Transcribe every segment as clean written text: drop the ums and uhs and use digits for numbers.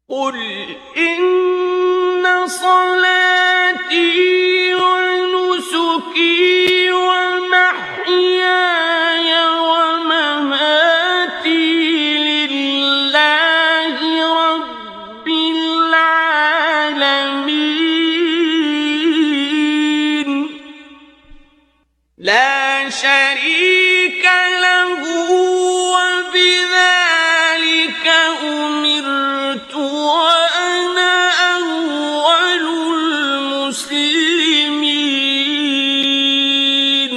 قُلْ إِنَّ صَلَاتِي وَنُسُكِي وَمَحْيَايَ وَمَمَاتِي لِلَّهِ رَبِّ الْعَالَمِينَ لَا شَرِيكَ لَهُ وَبِذَلِكَ أُمِرْتُ وَأَنَا أَوَّلُ الْمُسْلِمِينَ.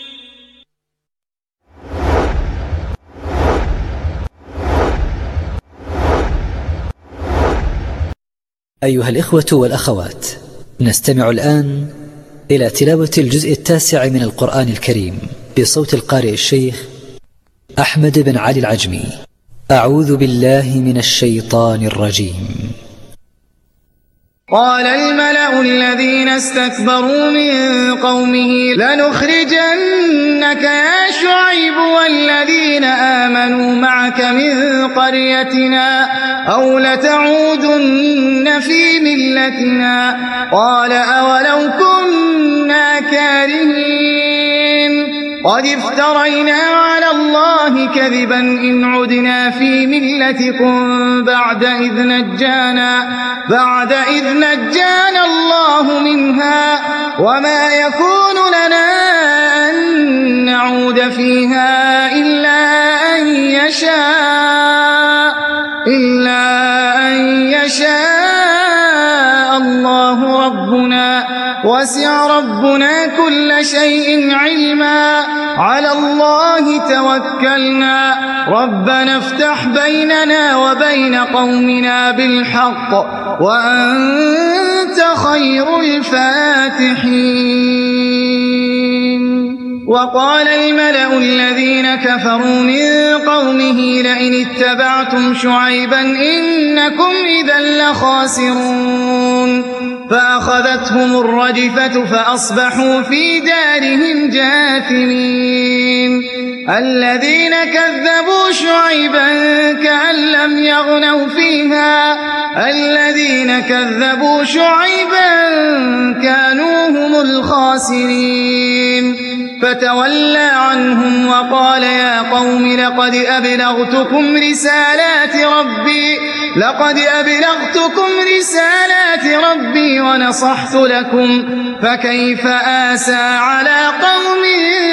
أيها الإخوة والأخوات، نستمع الآن إلى تلاوة الجزء 9 من القرآن الكريم بصوت القارئ الشيخ أحمد بن علي العجمي. أعوذ بالله من الشيطان الرجيم. قال الملأ الذين استكبروا من قومه لنخرجنك يا شعيب والذين آمنوا معك من قريتنا أو لتعودن في ملتنا. قال أولو كنا كارهين قد افترينا على الله كذبا إن عدنا في ملتكم بعد إذ نجانا الله منها وما يكون لنا أن نعود فيها إلا أن يشاء الله ربنا وسع ربنا كل شيء علما على الله توكلنا ربنا افتح بيننا وبين قومنا بالحق وأنت خير الفاتحين. وقال الملأ الذين كفروا من قومه لئن اتبعتم شعيبا إنكم إذا لخاسرون. فأخذتهم الرجفة فأصبحوا في دارهم جاثمين. الذين كذبوا شعيبا كأن لم يغنوا فيها الذين كذبوا شعيبا كانوا هم الخاسرين. فتولى عنهم وقال يا قوم لقد أبلغتكم رسالات ربي ونصحت لكم فكيف آسى على قوم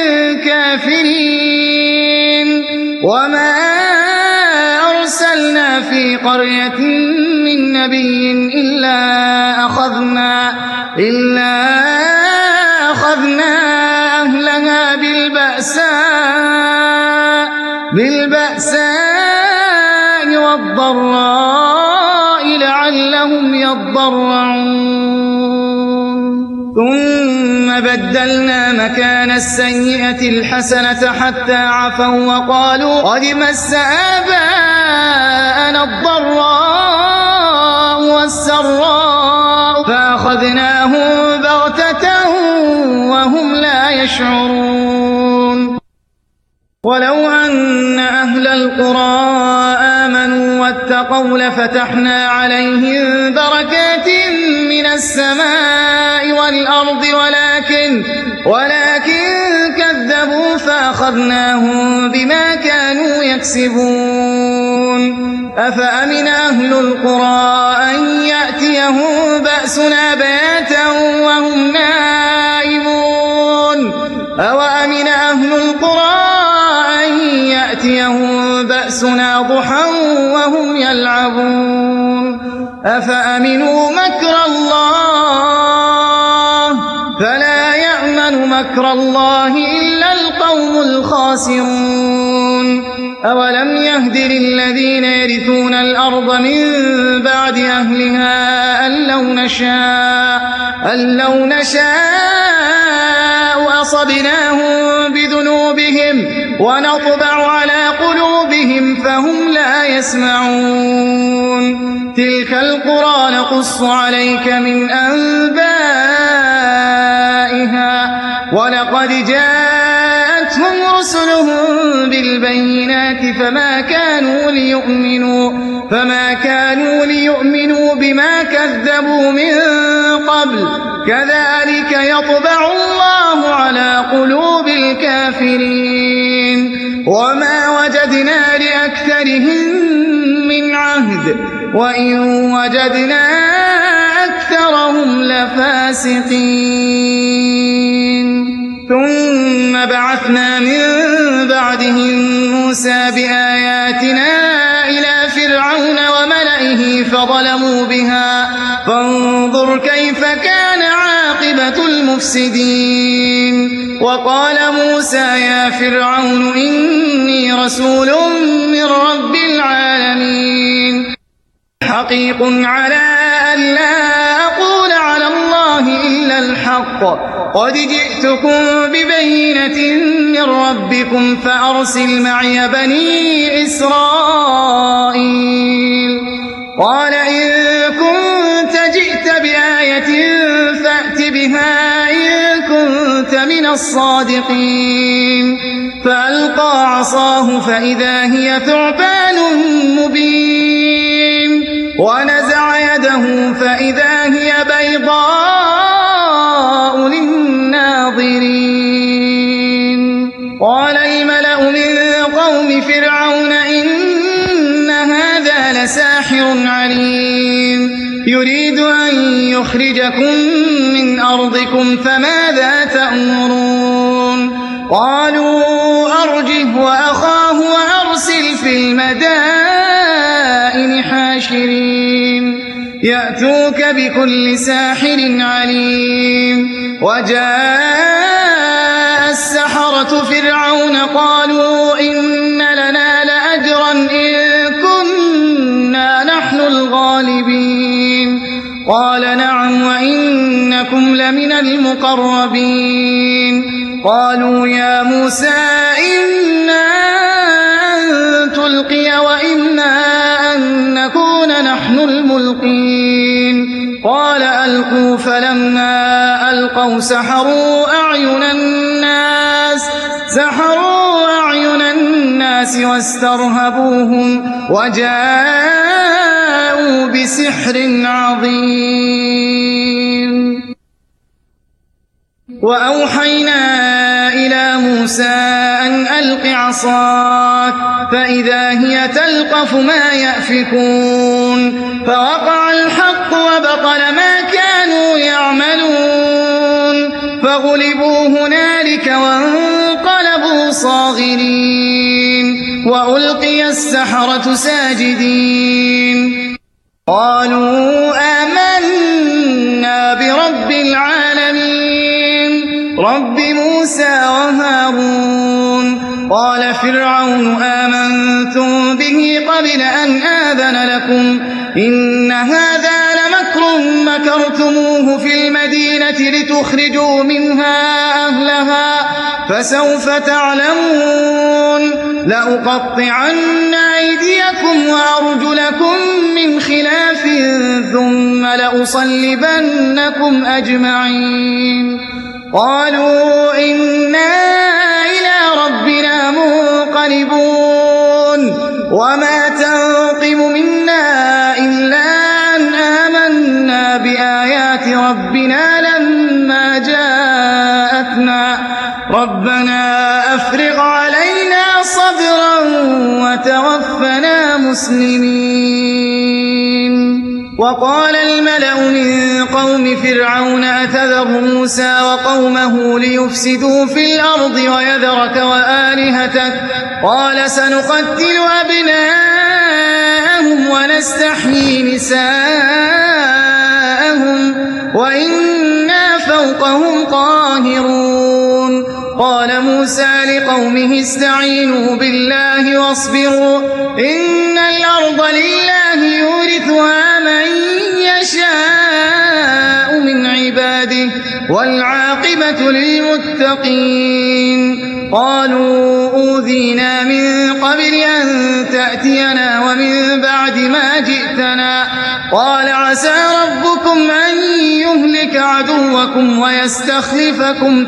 كافرين. وما أرسلنا في قرية من نبي إلا أخذنا أهلها بالبأساء والضراء لعلهم يضرعون. ثم بدلنا مكان السيئة الحسنة حتى عفوا وقالوا قد مس آباءنا الضراء والسراء فأخذناهم بغتة وهم لا يشعرون. ولو أن أهل القرى آمنوا واتقوا لفتحنا عليهم بركات من السماء والأرض ولكن كذبوا فأخذناهم بما كانوا يكسبون. أفأمن أهل القرى أن يأتيهم بأسنا بياتا وهم نائمون أوأمن أهل القرى أن يأتيهم بأسنا ضحى وهم يلعبون. أفأمنوا مكر الله فلا يأمن مكر الله إلا القوم الخاسرون. أولم يهد للذين يرثون الأرض من بعد أهلها أن لو نشاء أصبناهم بذنوبهم ونطبع على قلوبهم فهم لا يسمعون. تلك القرى نقص عليك من أنبائها ولقد جاءتهم رسلهم بالبينات فما كانوا ليؤمنوا بما كذبوا من قبل كذلك يطبع الله على قلوب الكافرين وما وجدنا لأكثرهم من عهد وإن وجدنا أكثرهم لفاسقين ثم بعثنا من بعدهم موسى بآياتنا إلى فرعون وملئه فظلموا بها فانظر كيف كان عاقبة المفسدين وقال موسى يا فرعون إني رسول من رب العالمين حقيق على أن لا أقول على الله إلا الحق قد جئتكم ببينة من ربكم فأرسل معي بني إسرائيل قال إن كنت جئت بآية فأت بها إن كنت من الصادقين فألقى عصاه فإذا هي ثعبان مبين ونزع يده فإذا هي بيضاء للناظرين قال الملأ من قوم فرعون إن هذا لساحر عليم يريد أن يخرجكم من أرضكم فماذا تأمرون قالوا أرجه وأخاه وأرسل في المدائن حاشرين يأتوك بكل ساحر عليم وجاء السحرة فرعون قالوا إن لنا لأجرا إن كنا نحن الغالبين قال نعم وإنكم لمن المقربين قالوا يا موسى إنا أن تلقي وإنا أن نكون نحن الملقين قال ألقوا فلما ألقوا سحروا أعين الناس واسترهبوهم وجاءوا بسحر عظيم وأوحينا إلى موسى أن ألق عصاك فإذا هي تلقف ما يأفكون فوقع الحق وبطل ما كانوا يعملون فغلبوا هنالك وانقلبوا صاغرين وألقي السحرة ساجدين قالوا آمنا برب العالمين رب موسى وهارون قال فرعون آمنتم به قبل أن آذن لكم إن هذا لمكر مكرتموه في المدينة لتخرجوا منها أهلها فسوف تعلمون لأقطعن أيديكم وأرجلكم من خلاف ثم لأصلبنكم أجمعين قالوا إنا إلى ربنا منقلبون وما تنقم منا إلا أن آمنا بآيات ربنا لما جاءتنا ربنا أفرغ علينا صبرا وتوفنا مسلمين وقال الملأ من قوم فرعون أتذر موسى وقومه ليفسدوا في الأرض ويذرك وآلهتك قال سنقتل أبناءهم ونستحيي نساءهم وإنا فوقهم قاهرون قال موسى لقومه استعينوا بالله واصبروا إن الأرض لله يورثها من يشاء من عباده والعاقبة للمتقين قالوا أوذينا من قبل أن تأتينا ومن بعد ما جئتنا قال عسى ربكم أن يهلك عدوكم ويستخلفكم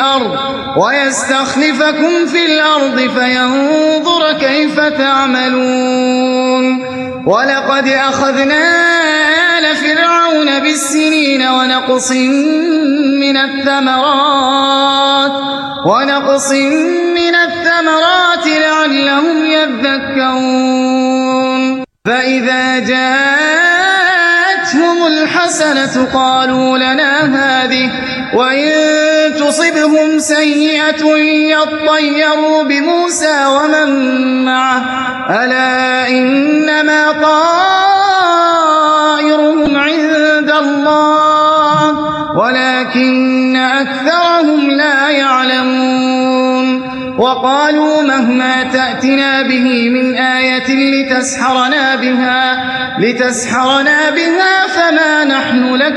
في الأرض فينظر كيف تعملون ولقد أخذنا آل فرعون بالسنين ونقص من الثمرات لعلهم يذكرون فإذا جاءتهم الحسنة قالوا لنا هذه وإن تصبهم سيئة يطيروا بموسى ومن معه ألا إنما طائرهم عند الله ولكن أكثرهم لا يعلمون وقالوا مهما تأتنا به من آية لتسحرنا بها فما نحن لك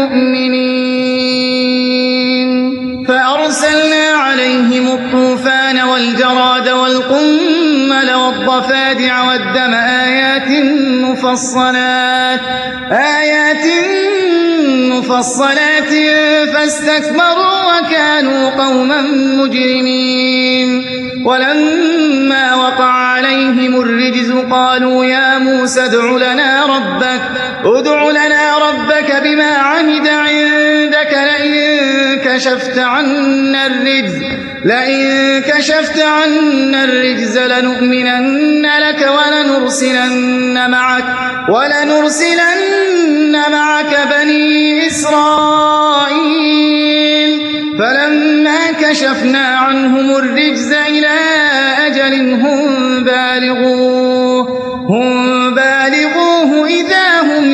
بمؤمنين فأرسلنا عليهم الطوفان والجراد والقمل والضفادع والدم آيات مفصلات فاستكبروا وكانوا قوما مجرمين ولما وقع عليهم الرجز قالوا يا موسى ادع لنا ربك بما عهد عندك لئن كشفت عنا الرجز لنؤمنن لك ولنرسلن معك بني إسرائيل فلما كشفنا عنهم الرجز إلى أجل هم بالغوه إذا هم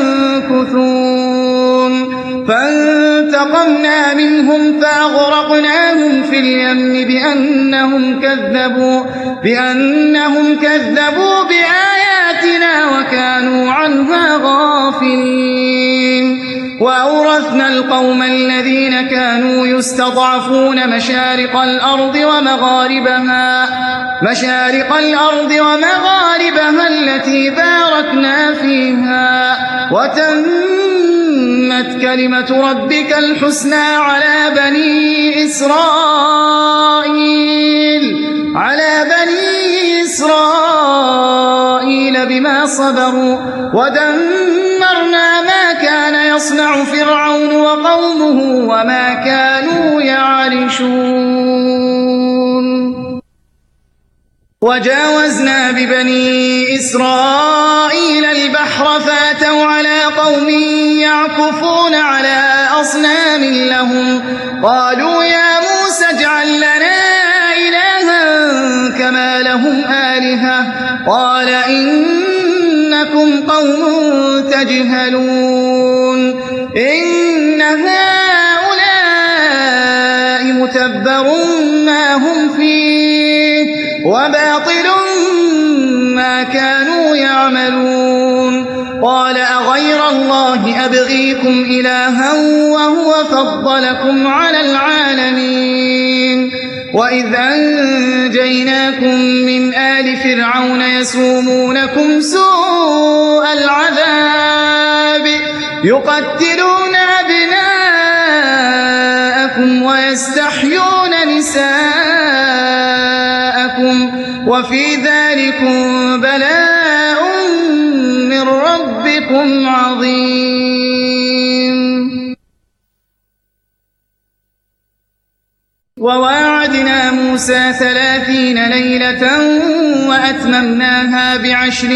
ينكثون فانتقمنا منهم فأغرقناهم في اليم بأنهم كذبوا بآياتنا وكانوا عنها غافلين وأورثنا القوم الذين كانوا يستضعفون مشارق الأرض ومغاربها التي باركنا فيها وتمت كلمة ربك الحسنى على بني إسرائيل بما صبروا ودمرنا ما كان يصنع فرعون وقومه وما كانوا يعرشون وجاوزنا ببني إسرائيل البحر فاتوا على قوم يعكفون على أصنام لهم قالوا يا موسى اجعل لنا إلها كما لهم آلهة قال إنكم قوم تجهلون إن هؤلاء متبر ما هم فيه وباطل ما كانوا يعملون قال أغير الله أبغيكم إلها وهو فضلكم على العالمين وإذ أنجيناكم من آل فرعون يسومونكم سوء العذاب يقتلون أبناءكم ويستحيون نساءكم وفي ذلكم بلاء من ربكم عظيم وواعدنا موسى 30 ليلة وأتممناها ب10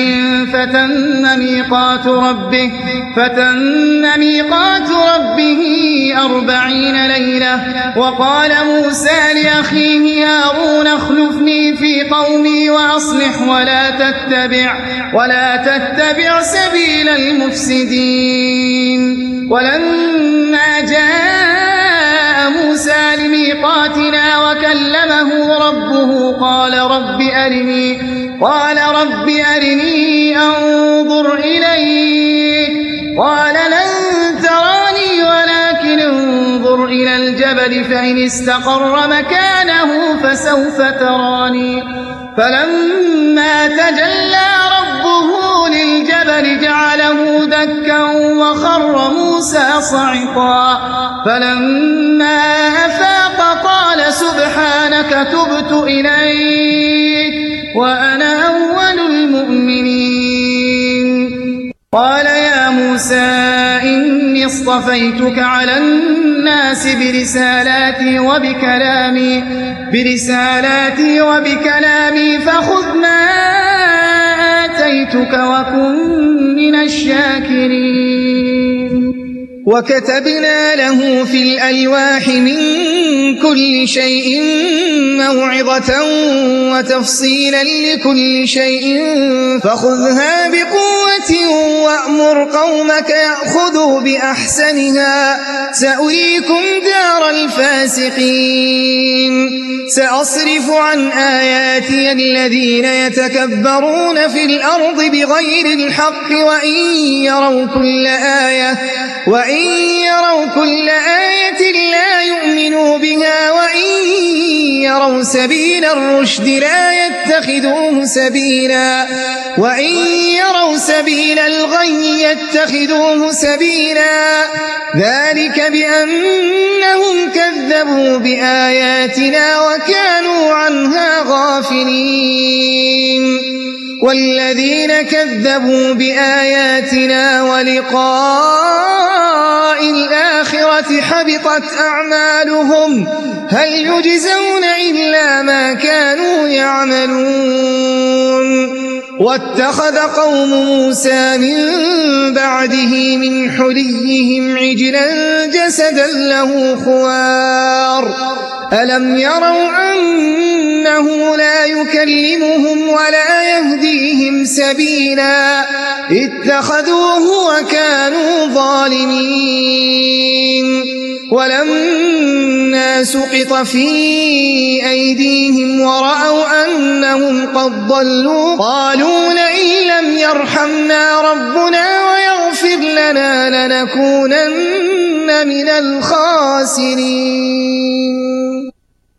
فتم ميقات ربه 40 ليلة وقال موسى لأخيه هارون اخلفني في قومي وأصلح ولا تتبع سبيل المفسدين ولما جاء موسى لميقاتنا وكلمه ربه قال رب أرني أنظر إليك قال لن تراني ولكن انظر إلى الجبل الجبل فإن استقر مكانه فسوف تراني فلما تجلى ربه للجبل جعله دكا وخر موسى صعقا فلما أفاق قال سبحانك تبت إليك وأنا أول المؤمنين قال يا موسى إني اصطفيتك على الناس برسالاتي وبكلامي فخذ ما آتيتك وكن من الشاكرين وكتبنا له في الألواح من كل شيء موعظة وتفصيلا لكل شيء فخذها بقوة وأمر قومك يأخذوا بأحسنها سأريكم دار الفاسقين سأصرف عن آياتي الذين يتكبرون في الأرض بغير الحق وإن يروا كل آية لا يؤمنوا بها وإن يروا سبيل الرشد لا يتخذوه سبيلا وإن يروا سبيل الغي يتخذوه سبيلا ذلك بأنهم كذبوا بآياتنا وكانوا عنها غافلين والذين كذبوا بآياتنا ولقاء الآخرة حبطت أعمالهم هل يجزون إلا ما كانوا يعملون واتخذ قوم موسى من بعده من حليهم عجلا جسدا له خوار ألم يروا أنه لا يكلمهم ولا يهديهم سبيلا اتخذوه وكانوا ظالمين ولما سقط في أيديهم ورأوا أنهم قد ضلوا قالوا لئن لم يرحمنا ربنا ويغفر لنا لنكونن من الخاسرين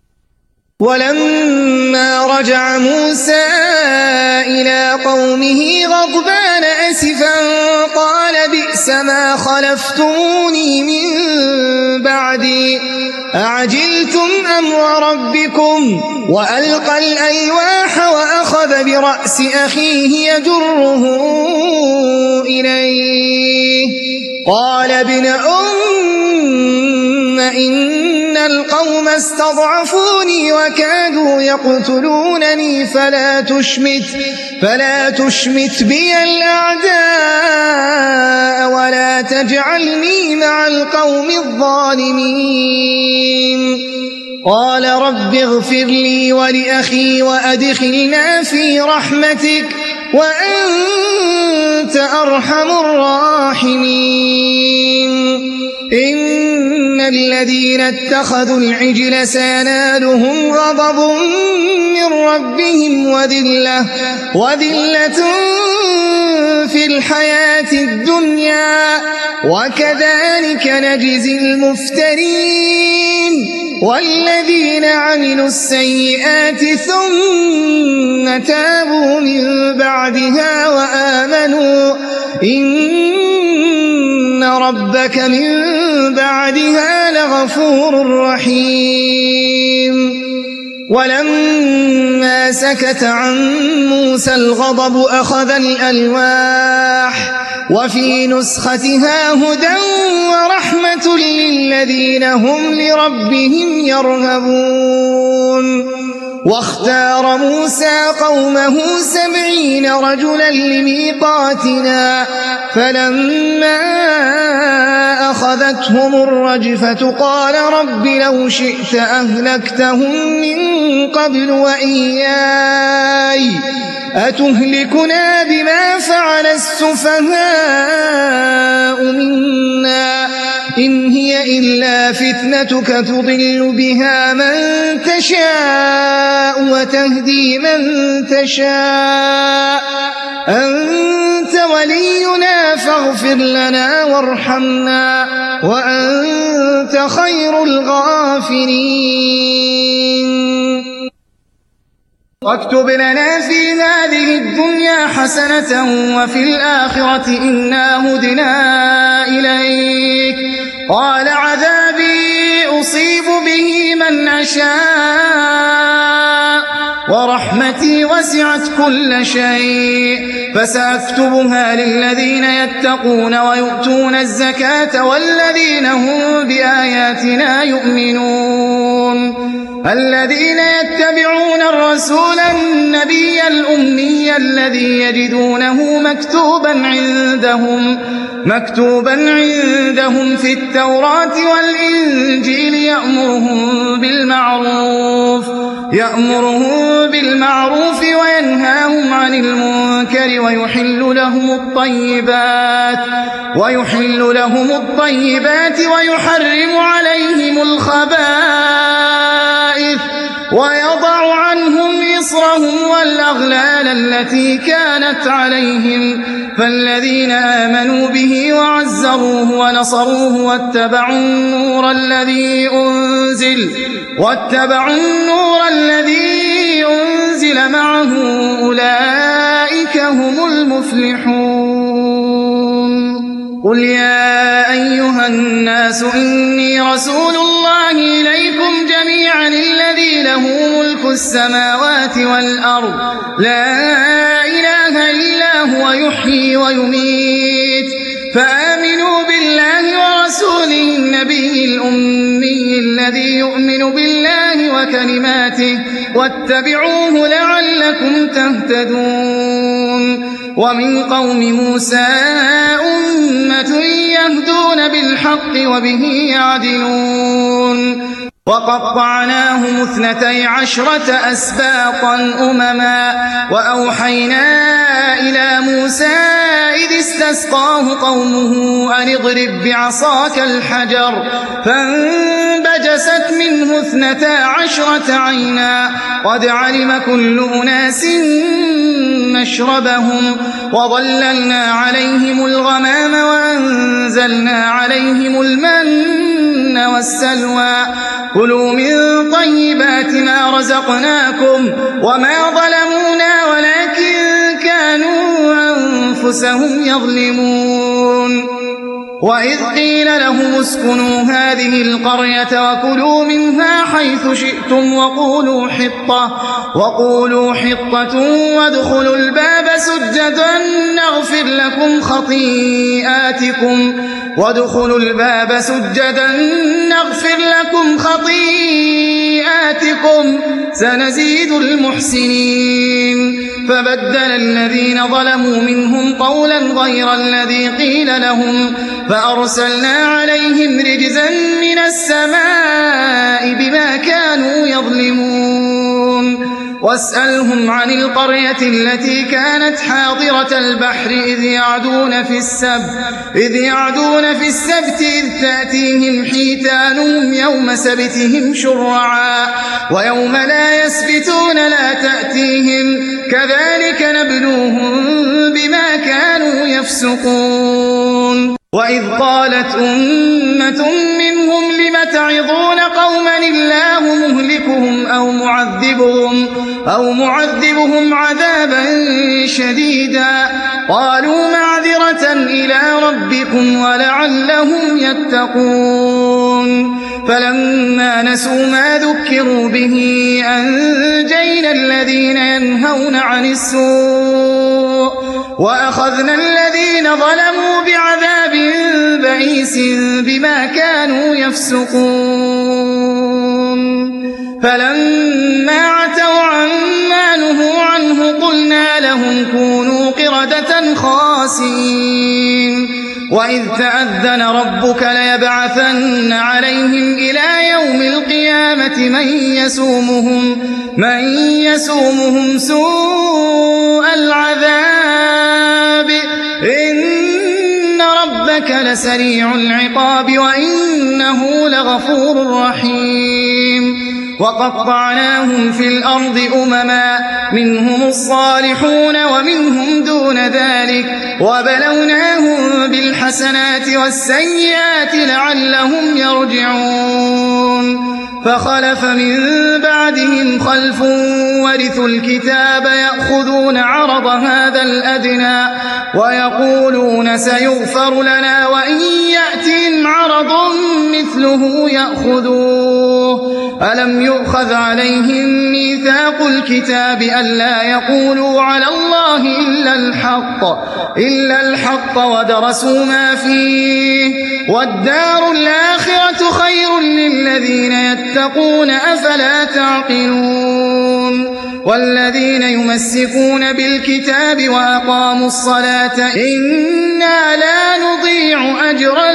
ولما رجع موسى إلى قومه غضبان أسفا قال بئس ما خلفتموني من بعدي أعجلتم أمر ربكم وألقى الألواح وأخذ برأس أخيه يجره إليه قال ابن إن القوم استضعفوني وكادوا يقتلونني فلا تشمت بي الأعداء ولا تجعلني مع القوم الظالمين قال رب اغفر لي ولأخي وأدخلنا في رحمتك وأنت أرحم الراحمين إن الذين اتخذوا العجل سينالهم غضب من ربهم وذلة في الحياة الدنيا وكذلك نجزي المفترين والذين عملوا السيئات ثم تابوا من بعدها وآمنوا إن ربك من بعدها لغفور رحيم ولما سكت عن موسى الغضب أخذ الألواح وفي نسختها هدى ورحمة للذين هم لربهم يرهبون واختار موسى قومه 70 رجلا لميقاتنا فلما أخذتهم الرجفة قال رب لو شئت أهلكتهم من قبل وإياي أتهلكنا بما فعل السفهاء منا إن هي إلا فتنتك تضل بها من تشاء وتهدي من تشاء أنت ولينا فاغفر لنا وارحمنا وأنت خير الغافرين. واكتب لنا في هذه الدنيا حسنة وفي الآخرة إنا هدنا إليك. قال عذابي أصيب به من أشاء ورحمتي وسعت كل شيء فسأكتبها للذين يتقون ويؤتون الزكاة والذين هم بآياتنا يؤمنون. الذين يتبعون الرسول النبي الأمي الذي يجدونه مكتوبا عندهم في التوراة والإنجيل يأمرهم بالمعروف وينهاهم عن المنكر ويحل لهم الطيبات ويحرم عليهم الخبائث ويضع عنهم إصرهم والأغلال التي كانت عليهم. فالذين آمنوا به وعزروه ونصروه واتبعوا النور الذي أنزل معه أولئك هم المفلحون. قل يا أيها الناس إني رسول الله إليكم جميعا الذي له ملك السماوات والأرض لا إله إلا هو يحيي ويميت. فآمنوا بالله ورسوله النبي الأمي الذي يؤمن بالله وكلماته واتبعوه لعلكم تهتدون. ومن قوم موسى أمة يهدون بالحق وبه يعدلون. وقطعناهم 12 أسباطا أمما وأوحينا إلى موسى إذ استسقاه قومه أن اضرب بعصاك الحجر فانبجست منه 12 عينا قد علم كل أناس مشربهم وظللنا عليهم الغمام وأنزلنا عليهم المن والسلوى كلوا من طيبات ما رزقناكم وما ظلمونا ولكن كانوا أنفسهم يظلمون. وإذ قيل لهم اسكنوا هذه القرية وكلوا منها حيث شئتم وقولوا حطة وادخلوا الباب سجدا نغفر لكم خطيئاتكم سنزيد المحسنين. فبدل الذين ظلموا منهم قولا غير الذي قيل لهم فأرسلنا عليهم رجزا من السماء بما كانوا يظلمون. واسألهم عن القرية التي كانت حاضرة البحر إذ يعدون في السبت إذ تأتيهم حيتانهم يوم سبتهم شرعا ويوم لا يسبتون لا تأتيهم كذلك نبلوهم بما كانوا يفسقون. وإذ قالت أمة منهم لم تعظون قوما الله مهلكهم أو معذبهم عذابا شديدا قالوا معذرة إلى ربكم ولعلهم يتقون. فلما نسوا ما ذكروا به أنجينا الذين ينهون عن السوء وأخذنا الذين ظلموا بعذاب بئيس بما كانوا يفسقون. فلما عتوا عما نهوا عنه قلنا لهم كونوا قردة خاسئين. وإذ تأذن ربك ليبعثن عليهم إلى يوم القيامة من يسومهم سوء العذاب إن ربك لسريع العقاب وإنه لغفور رحيم. وقطعناهم في الأرض أمما منهم الصالحون ومنهم دون ذلك وبلوناهم بالحسنات والسيئات لعلهم يرجعون فخلف من بعدهم خلف ورثوا الكتاب يأخذون عرض هذا الأدنى ويقولون سيغفر لنا وإن يأتهم عرض مثله يأخذوه ألم يؤخذ عليهم ميثاق الكتاب ألا يقولوا على الله إلا الحق ودرسوا ما فيه والدار الآخرة خير للذين يتقون أفلا تعقلون والذين يمسكون بالكتاب وأقاموا الصلاة إنا لا نضيع أجر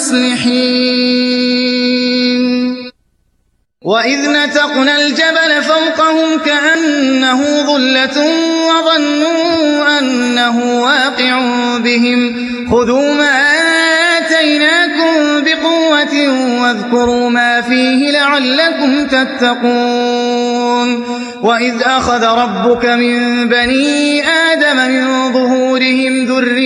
المصلحين وإذ نتقنا الجبل فوقهم كأنه ظلة وظنوا أنه واقع بهم خذوا ما آتيناكم بقوة واذكروا ما فيه لعلكم تتقون وإذ أخذ ربك من بني آدم من ظهورهم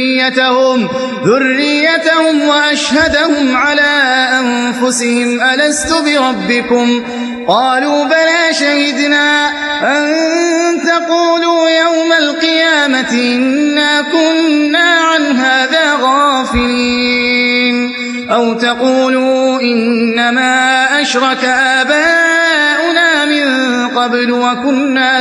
ذريتهم وأشهدهم على أنفسهم ألست بربكم قالوا بلى شهدنا أن تقولوا يوم القيامة إنا كنا عن هذا غافلين أو تقولوا إنما أشرك آباؤنا من قبل وكنا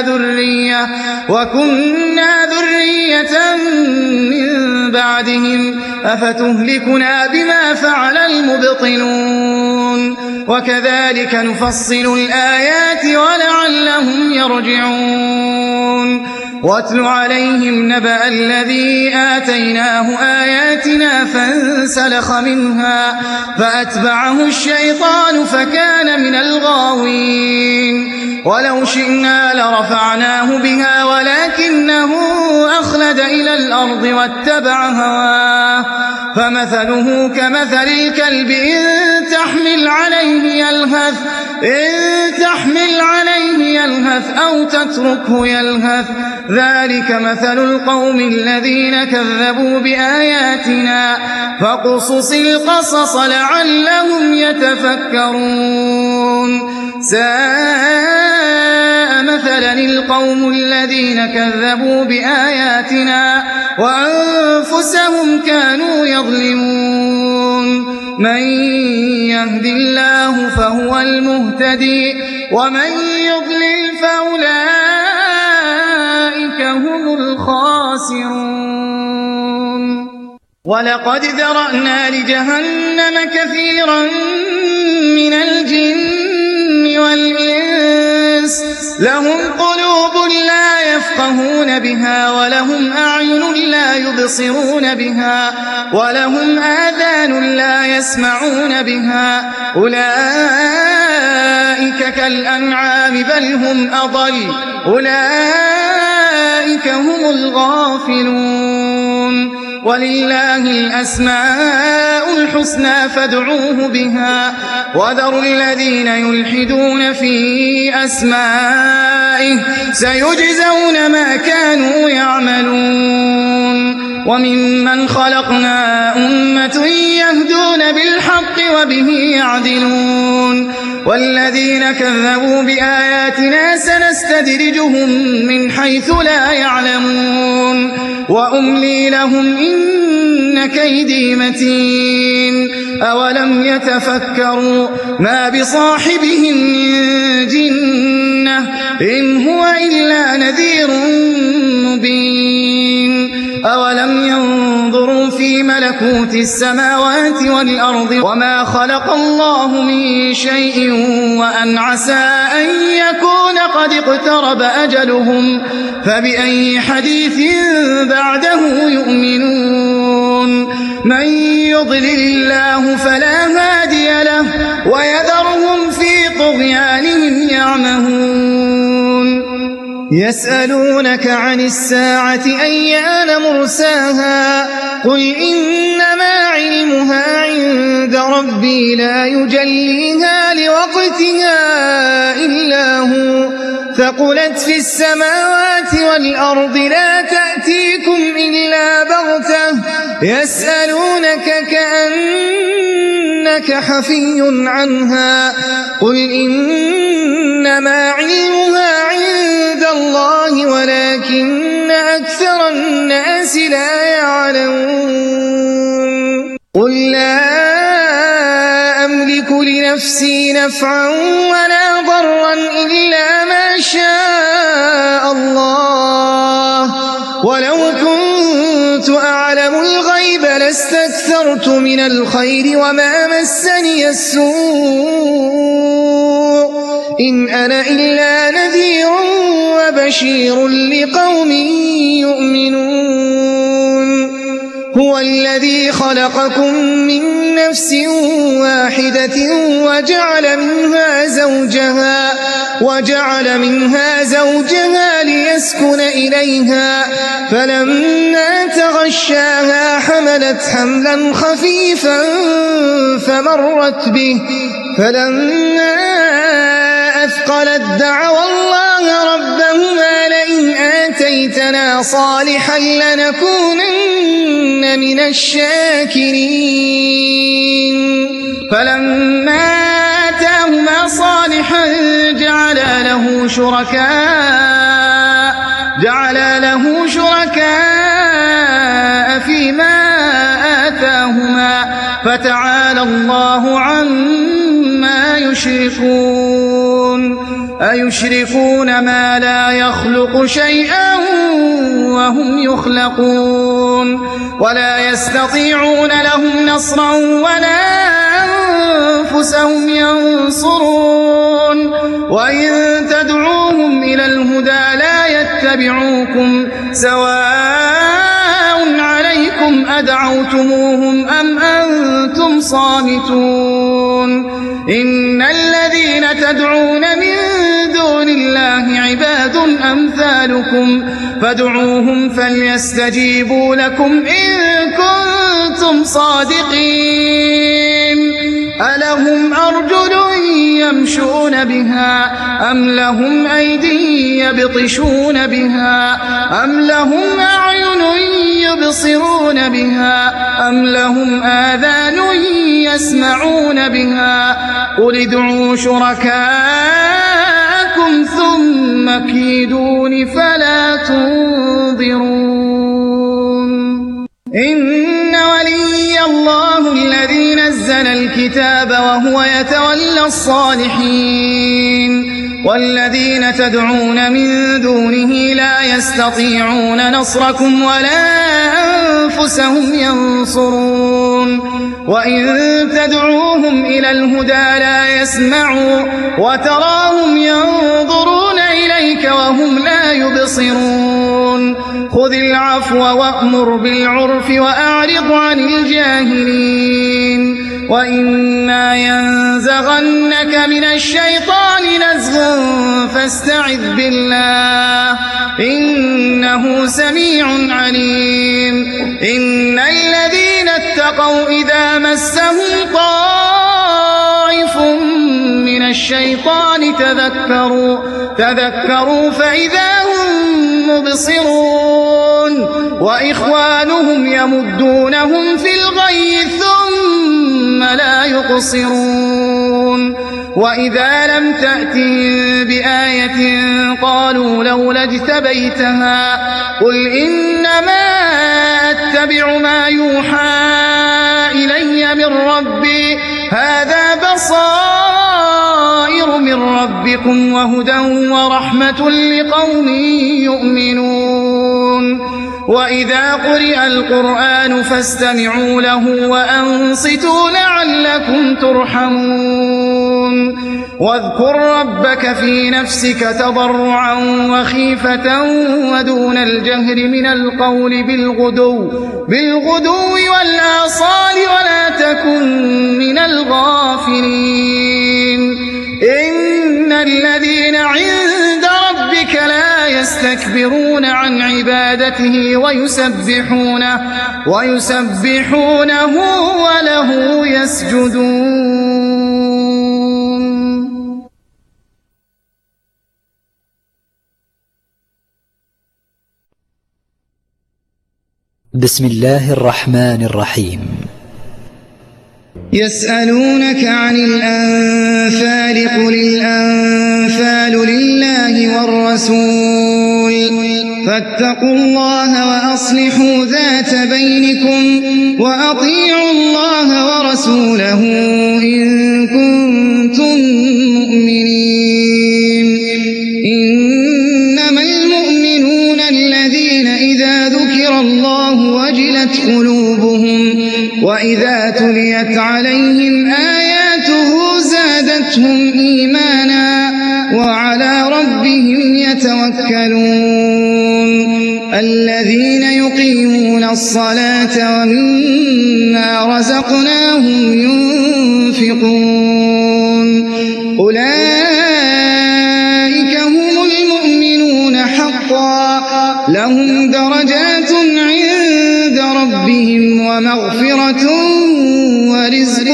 ذرية من بعدهم أفتهلكنا بما فعل المبطلون وكذلك نفصل الآيات ولعلهم يرجعون واتل عليهم نبأ الذي آتيناه آياتنا فانسلخ منها فأتبعه الشيطان فكان من الغاوين ولو شئنا لرفعناه بها ولكنه أخلد إلى الأرض واتبع هواه فمثله كمثل الكلب إن تحمل عليه يلهث أو تتركه يلهث ذلك مثل القوم الذين كذبوا بآياتنا فاقصص القصص لعلهم يتفكرون ساء مثلا القوم الذين كذبوا بآياتنا وأنفسهم كانوا يظلمون من يهد الله فهو المهتدي ومن يضلل فأولئك هم الخاسرون ولقد ذرأنا لجهنم كثيرا من الجن والإنس لهم قلوب لا يفقهون بها ولهم أعين لا يبصرون بها ولهم آذان لا يسمعون بها أولئك كالأنعام بل هم أضل أولئك هم الغافلون ولله الأسماء الحسنى فادعوه بها وذروا الذين يلحدون في أسمائه سيجزون ما كانوا يعملون وممن خلقنا أمة يهدون بالحق وبه يعدلون والذين كذبوا بآياتنا سنستدرجهم من حيث لا يعلمون وأملي لهم إن كيدي متين أولم يتفكروا ما بصاحبهم من جنة إن هو إلا نذير مبين أولم ينظروا في ملكوت السماوات والأرض وما خلق الله من شيء وأن عسى أن يكون قد اقترب أجلهم فبأي حديث بعده يؤمنون من يضلل الله فلا هادي له ويذرهم في طغيانهم يعمهون يسألونك عن الساعة أيان مرساها قل إنما علمها عند ربي لا يجليها لوقتها إلا إلا هو ثقلت في السماوات والأرض لا تأتيكم إلا بغتة يسألونك كأنك حفي عنها قل إنما علمها عند الله ولكن أكثر الناس لا يعلمون قل لا أملك لنفسي نفعا ولا ضرا إلا ما شاء الله ولو كنت أعلم الغيب لاستكثرت من الخير وما مسني السوء إن أنا إلا نذير وبشير لقوم يؤمنون هو الذي خلقكم من نفس واحدة وجعل منها زوجها ليسكن إليها فلما تغشاها حملت حملا خفيفا فمرت به فلما أثقلت دعوا الله ربهما لئن آتيتنا صالحا لنكونن من الشاكرين فلما آتاهما صالحا جعل له شركاء فيما آتاهما فتعالى الله عما يشركون أيشركون ما لا يخلق شيئا وهم يخلقون ولا يستطيعون لهم نصرا ولا أنفسهم ينصرون وإن تدعوهم إلى الهدى لا يتبعوكم سواء عليكم أدعوتموهم أم أنتم صامتون إن الذين تدعون من دون الله عباد أمثالكم فادعوهم فليستجيبوا لكم إن كنتم صادقين ألهم أرجل يمشون بها أم لهم أيدي يبطشون بها أم لهم أعين يبصرون بها أم لهم آذان يسمعون بها قل ادعوا شركاءكم ثم كيدون فلا تنظرون إن ولي الله الذي نزل الكتاب وهو يتولى الصالحين والذين تدعون من دونه لا يستطيعون نصركم ولا أنفسهم ينصرون وإن تدعوهم إلى الهدى لا يسمعوا وتراهم ينظرون إليك وهم لا يبصرون خذ العفو وأمر بالعرف وأعرض عن الجاهلين وإما ينزغنك من الشيطان نزغ فاستعذ بالله إنه سميع عليم إن الذين اتقوا إذا مسهم طائف من الشيطان تذكروا فإذا هم مبصرون وإخوانهم يمدونهم في الغي ثم لا يقصرون وإذا لم تأتهم بآية قالوا لولا اجتبيتها قل إنما أتبع ما يوحى إلي من ربي هذا بصائر من ربكم وهدى ورحمة لقوم يؤمنون وإذا قرئ القرآن فاستمعوا له وأنصتوا لعلكم ترحمون واذكر ربك في نفسك تضرعا وخيفة ودون الجهر من القول بالغدو والآصال ولا تكن من الغافلين إن الذين عند ربك لا يستكبرون عن عبادته ويسبحونه وله يسجدون بسم الله الرحمن الرحيم. يسألونك عن الأنفال قل الأنفال لله والرسول فاتقوا الله وأصلحوا ذات بينكم وأطيعوا الله ورسوله إن كنتم مؤمنين. إنما المؤمنون الذين إذا ذكر الله وجلت قلوبهم وإذا تليت عليهم آياته زادتهم إيمانا وعلى ربهم يتوكلون. الذين يقيمون الصلاة ومما رزقناهم ينفقون أولئك هم المؤمنون حقا لهم درجات عند ربهم ومغفرة ورزق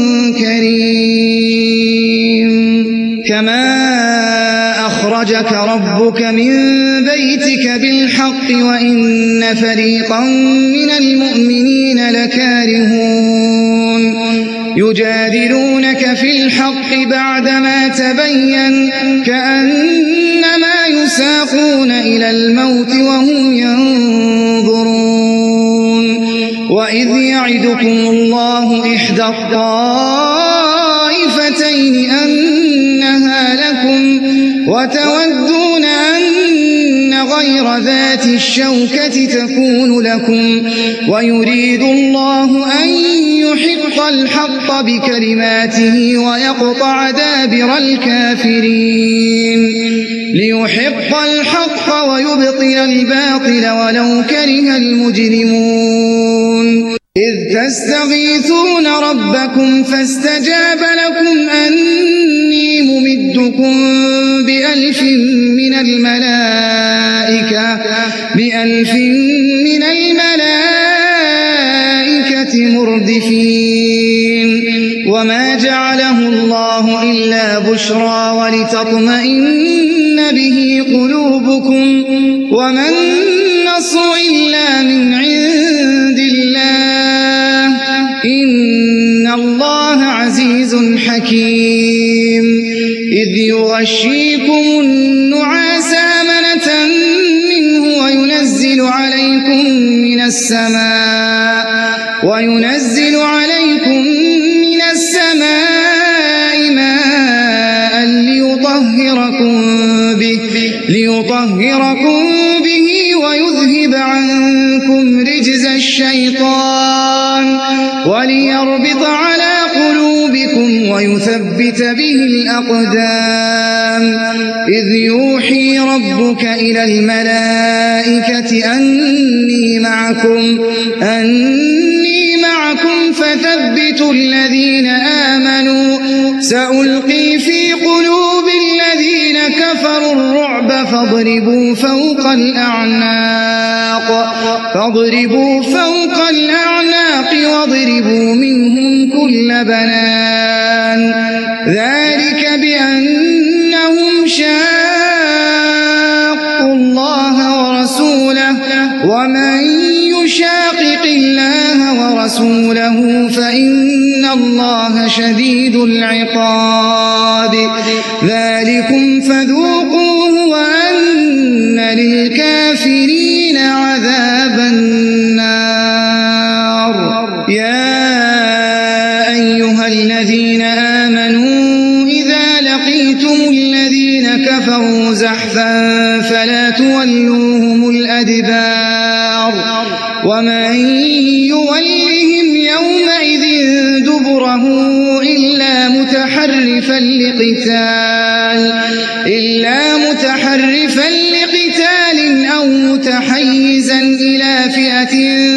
كريم. كما أخرجك ربك من بيتك بالحق وإن فريقا من المؤمنين لكارهون يجادلونك في الحق بعدما تبين كأنما يساقون إلى الموت وهم ينظرون. وإذ يعدكم الله إحدى الطائفتين أنها لكم وتودون أن غير ذات الشوكة تكون لكم ويريد الله أن يحق الحق بكلماته ويقطع دابر الكافرين ليحق الحق ويبطل الباطل ولو كره المجرمون. إذ تستغيثون ربكم فاستجاب لكم أني ممدكم بألف من الملائكة مردفين. وما جعله الله إلا بشرى ولتطمئن به قلوبكم وما النصر إلا من عند الله إن الله عزيز حكيم. إذ يغشيكم النعاس أمنة منه وينزل عليكم من السماء ماء ليطهركم به ويذهب عنكم رجز الشيطان وليربط على قلوبكم ويثبت به الأقدام. إذ يوحي ربك إلى الملائكة أني معكم فثبتوا الذين آمنوا سألقي في قلوب الذين كفروا الرعب فاضربوا فوق الأعناق واضربوا منهم كل بنان ذلك بأنهم شاقوا الله ورسوله ومن يشاقق الله ورسوله فإن الله شديد العقاب. ذلكم فذوقوه وأن للكافرين عذاب النار. يا أيها الذين آمنوا إذا لقيتم الذين كفروا زحفا فلا تولوهم الأدبار ومن يولهم يومئذ دبره إلا متحرفا لقتال أو متحيزا إلى فئة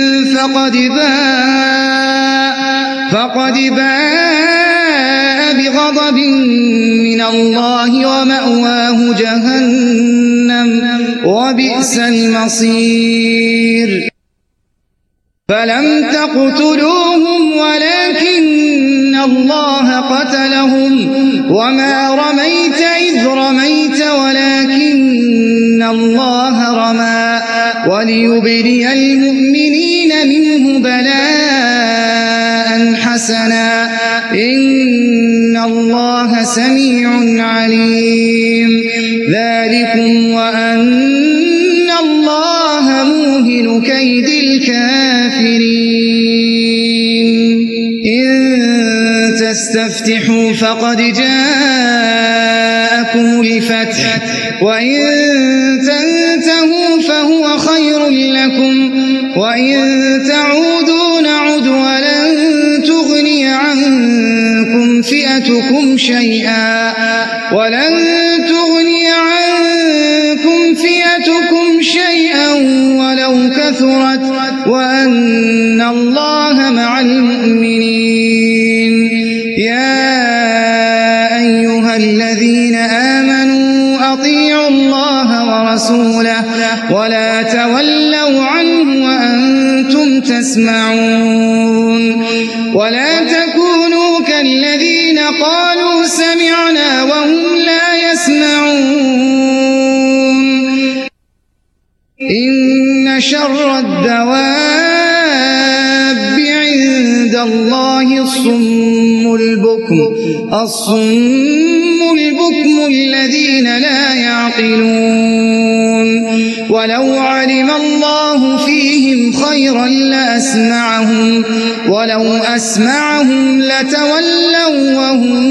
فقد باء بغضب من الله ومأواه جهنم وبئس المصير. فلم تقتلوهم ولكن الله قتلهم وما رميت إذ رميت ولكن الله رمى وليبلي المؤمنين منه بلاء حسنا إن الله سميع عليم ذلكم وأن الله موهن كيد الكافرين إن تستفتحوا فقد جاءكم الفتح وإن تنتهوا فهو خير لكم وإن تعودوا نعد ولن تغني عنكم فئتكم شيئا ولو كثرت وأن الله مع المؤمنين يا أيها الذين آمنوا أطيعوا الله ورسوله ولا تولوا عنه وأنتم تسمعون ولا تكونوا كالذين قالوا سمعنا وهم لا يسمعون إن شر الدواب عند الله الصم البكم الذين لا يعقلون ولو علم الله فيهم خيرا لأسمعهم ولو أسمعهم لتولوا وهم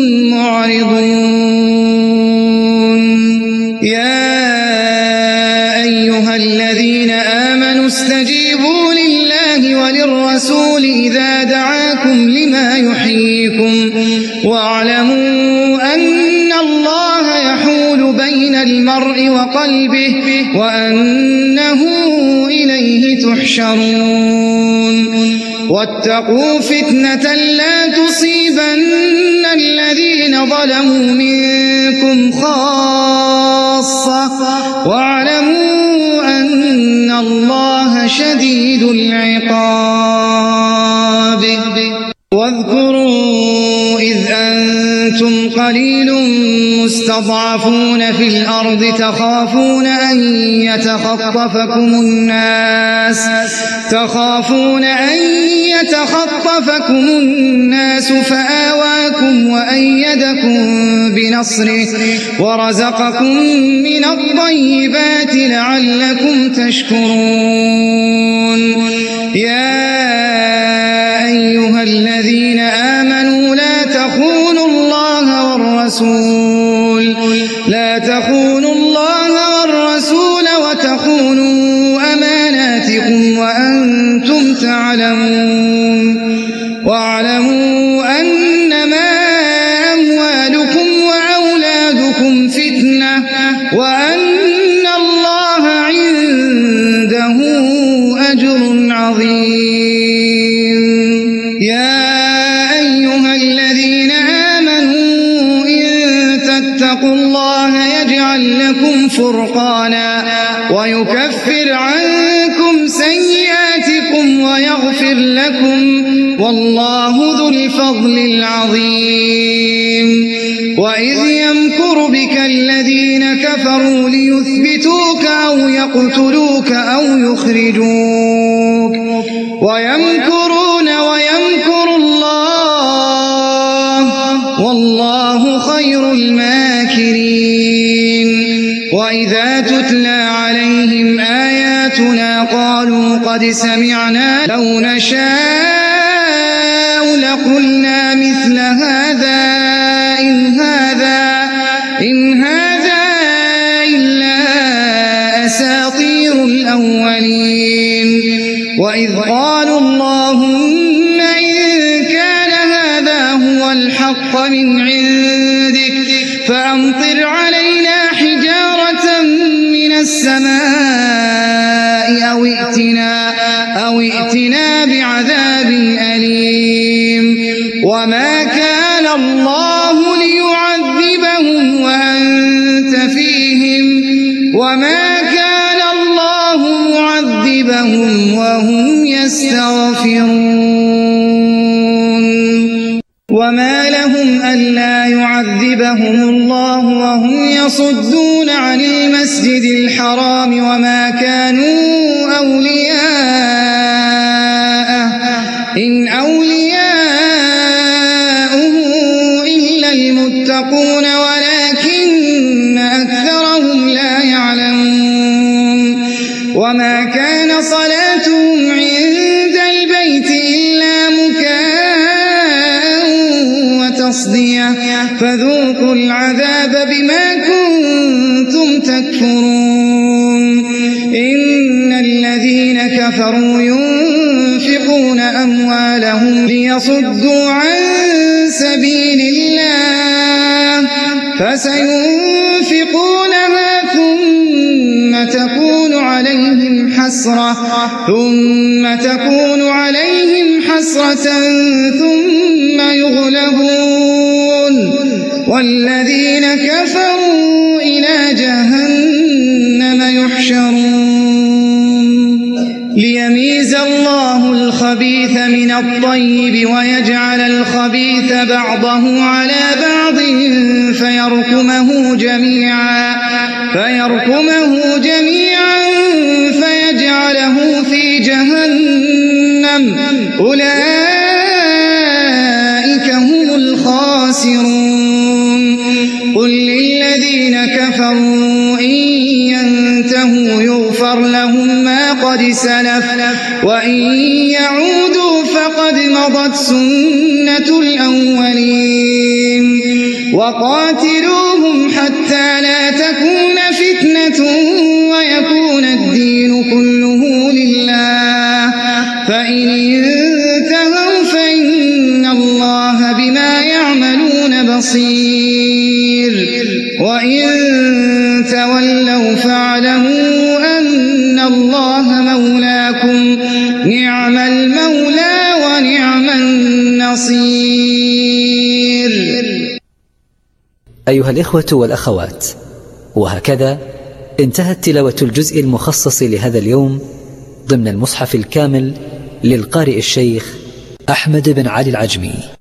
معرضون يا أيها الذين آمنوا استجيبوا لله وللرسول إذا دعاكم لما يحييكم واعلموا أن الله يحول بين المرء وقلبه وأنه إليه تحشرون واتقوا فتنة لا تصيبن الذين ظلموا منكم خاصة واعلموا أن الله شديد العقاب واذكروا إذ أنتم قليل مستضعفون في الأرض تخافون أن يتخطفكم الناس فآواكم وأيدكم بنصره ورزقكم من الطيبات لعلكم تشكرون يا أيها الذين آمنوا لا تخونوا الله والرسول وتخونوا أماناتكم وأنتم تعلمون واعلموا أنما أموالكم وأولادكم فتنة وأن الله عنده أجر عظيم يا أيها الذين آمنوا إن تتقوا الله يجعل لكم فرقانا ويكفر عنكم سيئاتكم ويغفر لكم والله ذو الفضل العظيم وإذ يمكر بك الذين كفروا ليثبتوك أو يقتلوك أو يخرجوك ويمكرون ويمكر الله والله خير الماكرين وإذا تتلى عليهم آياتنا قالوا قد سمعنا لو نشاء لقلنا مثل هذا إن هذا إلا أساطير الأولين وإذ قالوا اللهم إن كان هذا هو الحق من عندك فأمطر علينا حجارة من السماء أو ائتنا بعذاب أليم وما كان الله ليعذبهم وأنت فيهم وما كان الله معذبهم وهم يستغفرون وما لهم ألا يعذبهم الله وهم يصدون عن المسجد الحرام وما كانوا أولياءه إن أولياؤه إلا المتقون ولكن أكثرهم لا يعلمون وما كان صلاتهم عند البيت إلا مكاء وتصدية فذوقوا العذاب بما كنتم تكفرون إن الذين كفروا ينفقون أموالهم ليصدوا عن سبيل الله فسينفقونها ثم تكون عليهم حسرة ثم يغلبون والذين كفروا إلى جهنم يحشرون ليميز الله الخبيث من الطيب ويجعل الخبيث بعضه على بعض فيركمه جميعا فيجعله في جهنم أولئك هم الخاسرون قل للذين كفروا إن ينتهوا يغفر لهم ما قد سلف وإن يعودوا فقد مضت سنة الأولين وقاتلوهم حتى لا تكون فتنة ويكون الدين كله لله فإن انتهوا فإن الله بما يعملون بصير وإن تولوا فاعلموا أن الله مولاكم نعم المولى ونعم النصير. أيها الإخوة والأخوات، وهكذا انتهت تلاوة الجزء المخصص لهذا اليوم ضمن المصحف الكامل للقارئ الشيخ أحمد بن علي العجمي.